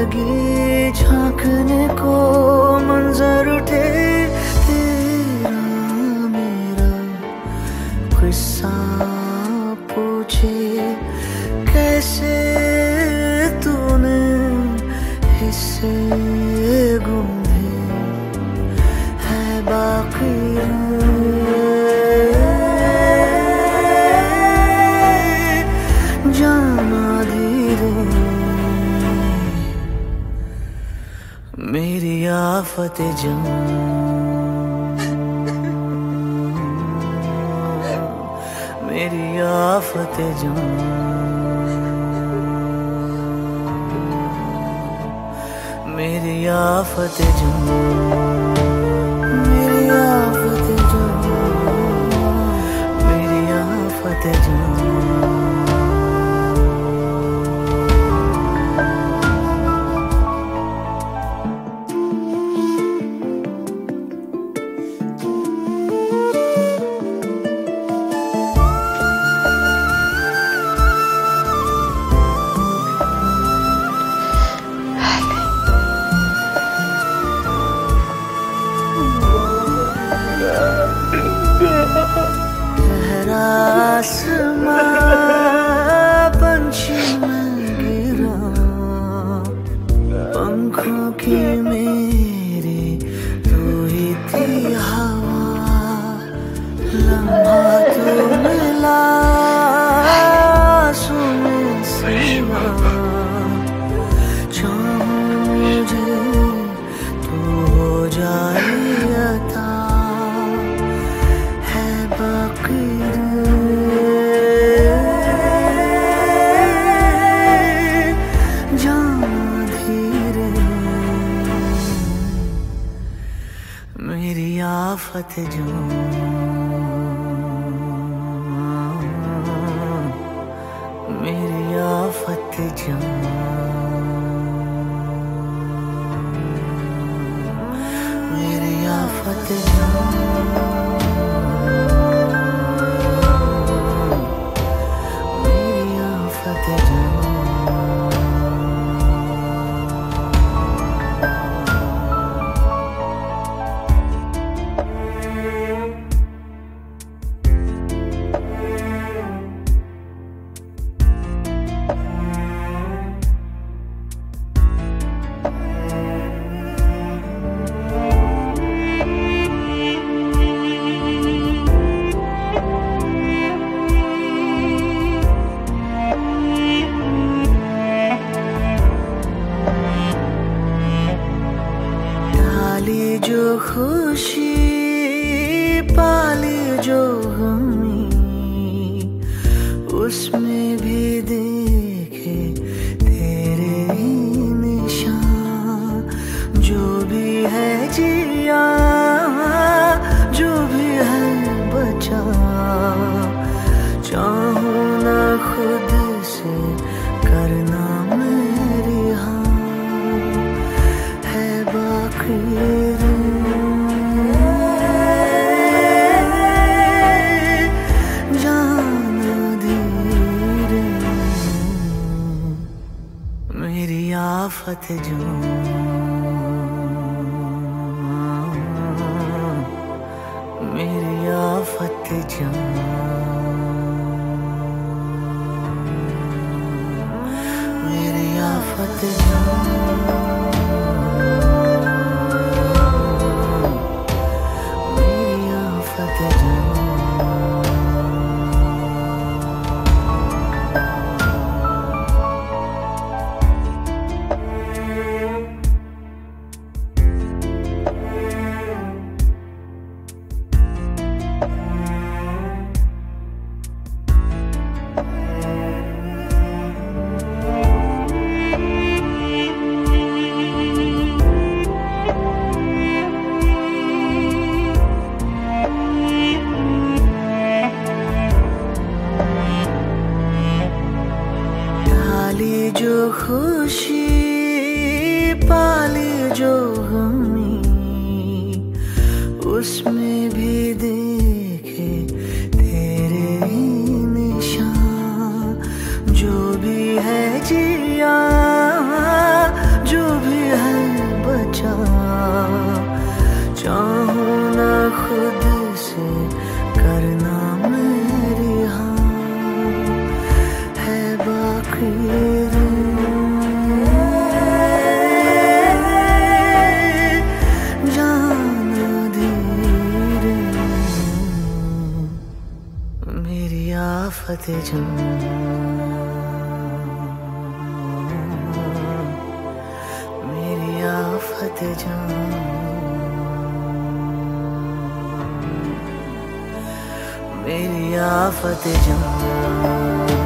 जिंदगी झांकने को मंजर उठे तेरा मेरा किस्सा पूछे कैसे तूने हिस्से गूंधे है बाकी जाना धीरे मेरी आफत जान मेरी आफत जान मेरी आफत जान मेरी आफत जान मेरी आफत जान आसमां पंछी में गिरा पंखों की मेरे तू ही थी हवा लम्हा तू मिला सुन सीमा चाहूं मुझे तू हो जाए अता है बाकी मेरी आफत जान मेरी आफत जान मेरी आफत जान मेरी आफत जान जो खुशी पाली जो गमी उसमें भी देखे तेरे निशान जो भी है जिया जो भी है बचा चाहूं ना खुद से करना मेरी हाँ है बाकी मेरी आफत जान मेरी आफत जान मेरी आफत जान मेरी आफत जान आफत जान, मेरी आफत जान, मेरी आफत जान।